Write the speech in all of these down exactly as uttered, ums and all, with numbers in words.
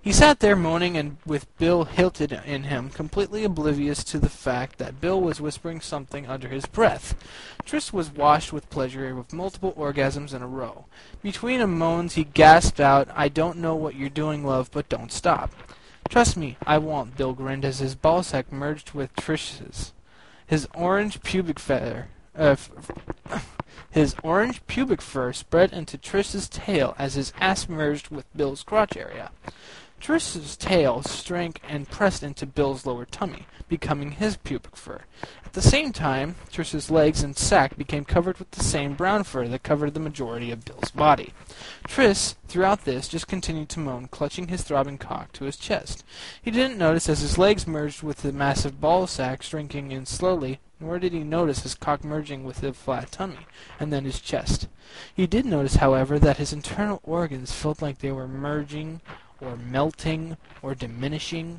He sat there moaning and with Bill hilted in him, completely oblivious to the fact that Bill was whispering something under his breath. Triss was washed with pleasure with multiple orgasms in a row. Between moans he gasped out, "I don't know what you're doing, love, but don't stop." "Trust me, I won't," Bill grinned as his ballsack merged with Trish's. His orange pubic feather... Uh, f his orange pubic fur spread into Triss's tail as his ass merged with Bill's crotch area. Triss's tail shrank and pressed into Bill's lower tummy, becoming his pubic fur. At the same time, Triss's legs and sack became covered with the same brown fur that covered the majority of Bill's body. Triss, throughout this, just continued to moan, clutching his throbbing cock to his chest. He didn't notice as his legs merged with the massive ball sack shrinking in slowly, nor did he notice his cock merging with the flat tummy, and then his chest. He did notice, however, that his internal organs felt like they were merging, or melting, or diminishing.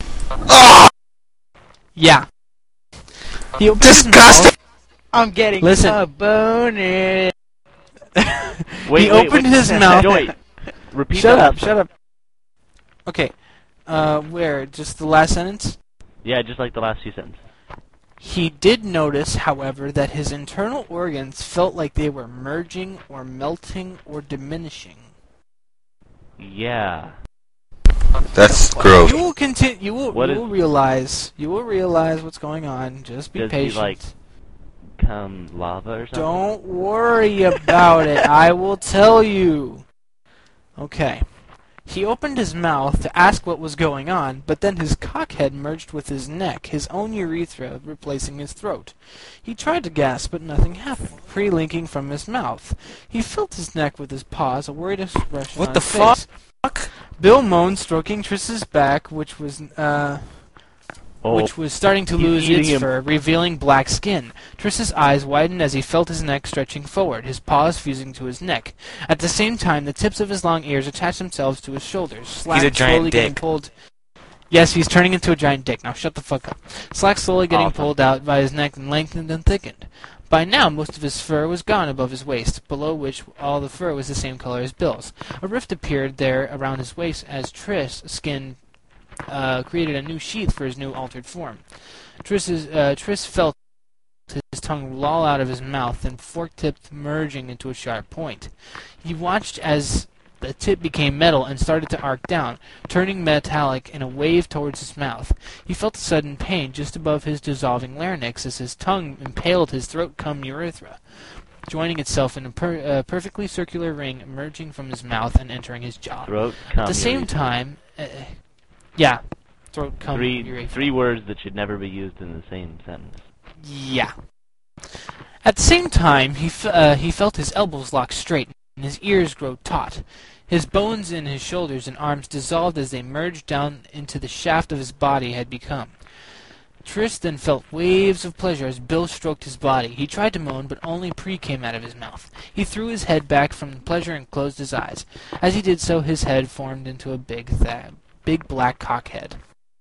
Yeah. He opened his mouth. I'm getting Listen. a boner. Wait, he wait, opened wait. his mouth. Wait, repeat Shut that. up, shut up. Okay. Uh, where? Just the last sentence? Yeah, just like the last few sentences. He did notice, however, that his internal organs felt like they were merging, or melting, or diminishing. Yeah. That's gross. You will continue. You will. What you is- will realize. You will realize what's going on. Just be Does he, patient. like, Come lava or something? Don't worry about it. I will tell you. Okay. He opened his mouth to ask what was going on, but then his cockhead merged with his neck, his own urethra replacing his throat. He tried to gasp, but nothing happened, pre-linking from his mouth. He felt his neck with his paws, a worried expression What on the his face. fuck? Bill moaned, stroking Triss's back, which was, uh... Oh, which was starting to he's lose eating its him. fur, revealing black skin. Triss's eyes widened as he felt his neck stretching forward, his paws fusing to his neck. At the same time, the tips of his long ears attached themselves to his shoulders. Slack He's a giant slowly getting dick. pulled. Yes, he's turning into a giant dick. Now shut the fuck up. Slack slowly getting Awesome. pulled out by his neck and lengthened and thickened. By now, most of his fur was gone above his waist, below which all the fur was the same color as Bill's. A rift appeared there around his waist as Triss' skin uh, created a new sheath for his new altered form. Triss's, uh, Triss felt his tongue loll out of his mouth, and fork-tipped merging into a sharp point. He watched as the tip became metal and started to arc down, turning metallic in a wave towards his mouth. He felt a sudden pain just above his dissolving larynx as his tongue impaled his throat-cum urethra, joining itself in a per uh, perfectly circular ring emerging from his mouth and entering his jaw. Throat, At cum, the same urethra. time, uh, yeah, throat-cum Three, urethra. three words that should never be used in the same sentence. Yeah. At the same time, he f uh, he felt his elbows lock straight and his ears grow taut. His bones in his shoulders and arms dissolved as they merged down into the shaft of his body had become. Triss then felt waves of pleasure as Bill stroked his body. He tried to moan, but only pre came out of his mouth. He threw his head back from the pleasure and closed his eyes. As he did so, his head formed into a big, th big black cock head.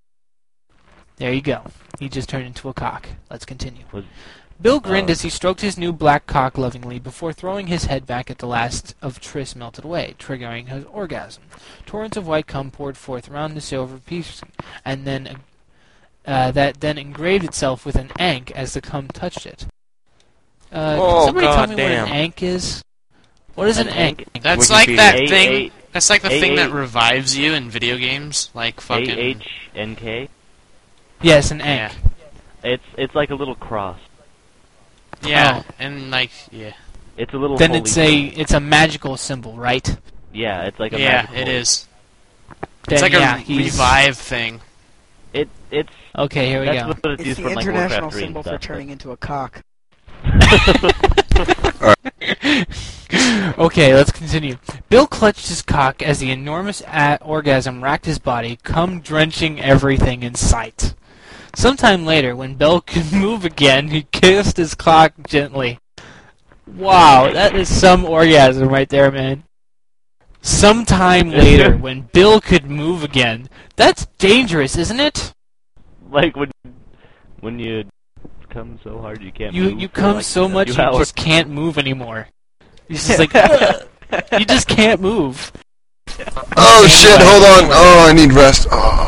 There you go. He just turned into a cock. Let's continue. Was- Bill grinned Oh. as he stroked his new black cock lovingly before throwing his head back at the last of Triss melted away, triggering his orgasm. Torrents of white cum poured forth around the silver piece, and then uh, that then engraved itself with an ank as the cum touched it. Uh, Oh, can somebody tell God me damn. what an ank is? What is an, An ank? ank? That's like that A- thing. A- That's like the A- thing that A- revives you in video games, like A fucking. H N K. Yes, an ank. It's it's like a little cross. Yeah, Oh. and like yeah, It's a little. Then holy it's a symbol. it's a magical symbol, right? Yeah, it's like a. yeah, magical- it is. Then, It's like yeah, a he's- revive thing. It it's. Okay, here we That's go. what it's, It's used the from, like, international Warcraft three and symbol for stuff, turning into a cock. Okay, let's continue. Bill clutched his cock as the enormous a- orgasm racked his body, cum drenching everything in sight. Sometime later, when Bill could move again, he kissed his cock gently. Wow, that is some orgasm right there, man. Sometime later, when Bill could move again. That's dangerous, isn't it? like when when you come so hard you can't. You move you for, come like, so a much few you hours. just can't move anymore. You're just like, "Ugh." You just can't move. Oh shit, hold on. Oh, I need rest. Oh.